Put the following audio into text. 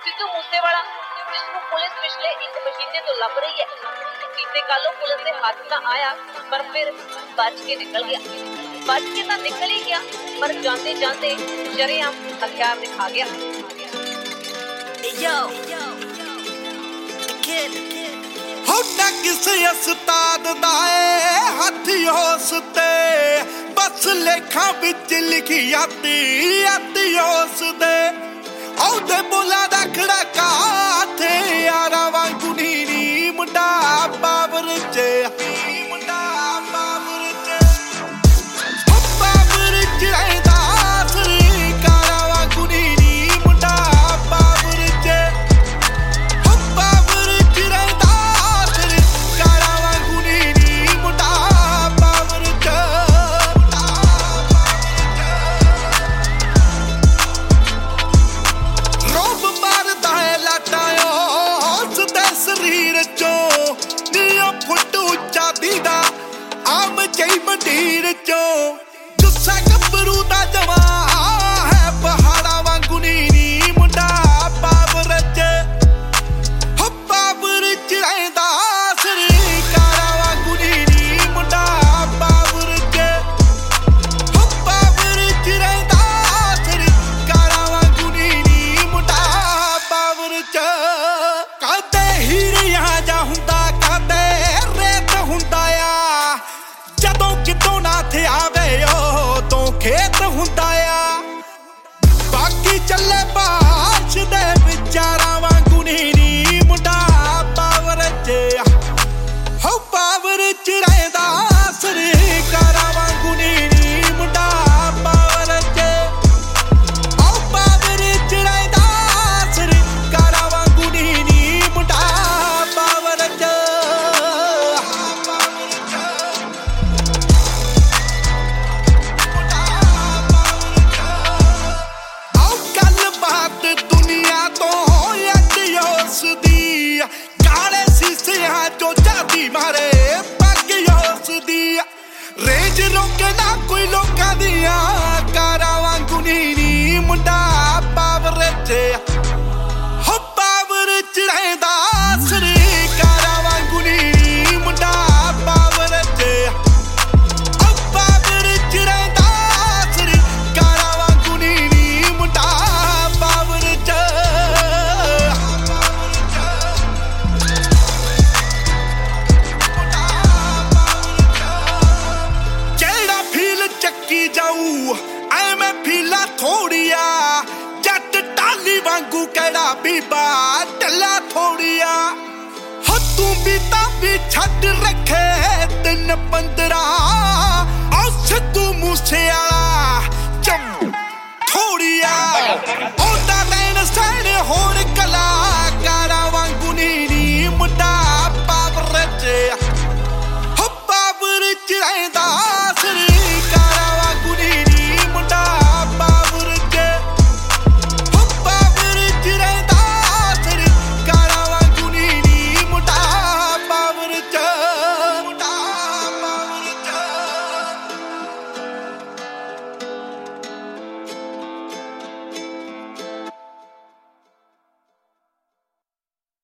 ਸਿੱਧੂ ਮੂਸੇਵਾਲਾ ਜਿਸ ਨੂੰ ਪੁਲਿਸ ਪਿਛਲੇ 1 ਮਹੀਨੇ ਤੋਂ ਲੱਭ ਰਹੀ ਹੈ। ਬੀਤੇ ਕੱਲ੍ਹ ਪੁਲਿਸ ਦੇ ਹੱਥ ਤਾਂ ਆਇਆ ਪਰ ਫਿਰ ਬਚ ਕੇ ਨਿਕਲ ਗਿਆ। ਬਚ ਕੇ ਤਾਂ ਨਿਕਲ ਹੀ ਗਿਆ ਪਰ ਜਾਂਦੇ ਜਾਂਦੇ ਸ਼ਰੇਆਮ ਹਥਿਆਰ ਦਿਖਾ ਗਿਆ। ਹੋਣਾ ਕਿਸੇ ਉਸਤਾਦ ਦਾ ਏ ਹੱਥ ਉਸ ਤੇ ਬਸ ਲੇਖਾਂ ਵਿੱਚ ਲਿਖੀ ਆਤੀ ਉਸ ਦੇ ਉਹਦੇ ਬੋਲਾਂ ਦਾ ਖੜਕਾ ਤੇ ਯਾਰਾਂ ਵਾਂਗੂ ਨੀ ਮੁੰਡਾ ਬਾਬਰ ਚ ਮੁੰਡਾ ਬਾਬਰ ਚ ਬਾਬਰ ਚ ਰਹਿੰਦਾ ਸਰਕਾਰਾਂ ਵਾਂਗੂ ਨੀ ਮੁੰਡਾ ਬਾਬਰ ਚ ਬਾਬਰ ਚ ਰਹਿੰਦਾ ਸਰਕਾਰਾਂ ਵਾਂਗੂ ਨੀ ਮੁੰਡਾ ਬਾਬਰ ਚ ਰੋਬ ਮਾਰਦਾ ਹੈ ਲਾਟਾਂ ਉਸਦੇ ਸਰੀਰ ਚੋਂ ਨੀਓ ਫੁੱਟ ਉੱਚਾ ਦੀਦਾ ਆਮ ਜਈ ਮੰਡੀਰ ਚੋਂ ਗੁੱਸਾ ਗੱਭਰੂ ਦਾ ਜਵਾ ਹੈ ਪਹਾੜਾਂ ਵਾਂਗੂ ਨੀ ਮੁੰਡਾ ਬਾਬਰ ਚ ਬਾਬਰ ਚ ਰਹਿੰਦਾ ਸਰਕਾਰਾਂ ਵਾਂਗੂ ਨੀ ਮੁੰਡਾ ਬਾਬਰ ਚ ਬਾਬਰ ਚ ਰਹਿੰਦਾ ਸਰਕਾਰਾਂ ਵਾਂਗੂ ਨੀ ਮੁੰਡਾ ਬਾਬਰ ਚ ਕਦੇ ਹੀਰਿਆਂ ਜਾ ਹੁੰਦਾ ਕਦੇ ਰੇਤ ਹੁੰਦਾ ਆ ਜਦੋਂ ਕਿਤੋਂ ਨਾ ਥਿਆਵੇ ਉਦੋਂ ਖੇਤ ਹੁੰਦਾ ਆ ਬਾਕੀ ਚੱਲੇ ਬਾਸ਼ ਦੇ ਵਿਚਾਰਾਂ ਵਾਂਗੂ ਨੀ ਮੁੰਡਾ ਬਾਬਰ ਚ ਬਾਬਰ ਚ ਰਹਿੰਦਾ ਸਰਕਾਰਾਂ ਵਾਂਗੂ ਨੀ ਮੁੰਡਾ ਬਾਬਰ ਚ ਬਾਬਰ ਚ ਰਹਿੰਦਾ ਸਰਕਾਰਾਂ ਵਾਂਗੂ ਨੀ ਮੁੰਡਾ ਬਾਬਰ ਚ ਗੱਲਬਾਤ ਦੁਨੀਆ ਤੋਂ ਅੱਜ ਉਸ ਦੀ ਕਾਲੇ ਸੀਸਿਆਂ ਚੋਂ ਚਾਦੀ ਮਾਰੇ ਪੱਗ ਉਸ ਦੀ ਰੇਂਜ ਰੋਕੇ ਨਾ ਕੋਈ ਲੋਕਾਂ ਦੀਆਂ ਕਾਰਾਂ ਵਾਂਗੂ ਨੀ ਮੁੰਡਾ ਬਾਬਰ ਚ ਬਾਬਰ ਚ ਰਹਿੰਦਾ ਸਰਕਾਰਾਂ ਵਾਂਗੂ ਨੀ ਮੁੰਡਾ ਬਾਬਰ ਚ ਬਾਬਰ ਚ ਰਹਿੰਦਾ ਸਰਕਾਰਾਂ ਵਾਂਗੂ ਨੀ ਮੁੰਡਾ ਬਾਬਰ ਚ ਜਿਹੜਾ ਫੀਲ ਚੱਕੀ ਜਾਊ ਐਵੇਂ ਫੀਲਾ ਥੋੜੀਆ ਜੱਟ ਟਾਲੀ ਵਾਂਗੂ ਕਿਹੜਾ ਬੀਬਾ ਢੱਲਾ ਥੋੜੀਆ ਹੋ ਤੂੰ ਵੀ ਤਾਂ ਵੀ ਛੱਡ ਰੱਖੇ 3-15 ਉਹ ਸਿੱਧੂ ਮੂਸੇਵਾਲਾ ਚਮ ਥੋੜੀਆ ਉਹਦਾ ਲੈਣ ਸੈਣ ਹੋਰ ਕਲਾਕਾਰਾਂ ਵਾਂਗੂ ਨੀ ਮੁੰਡਾ ਬਾਬਰ ਚ ਬਾਬਰ ਚ ਰਹਿੰਦਾ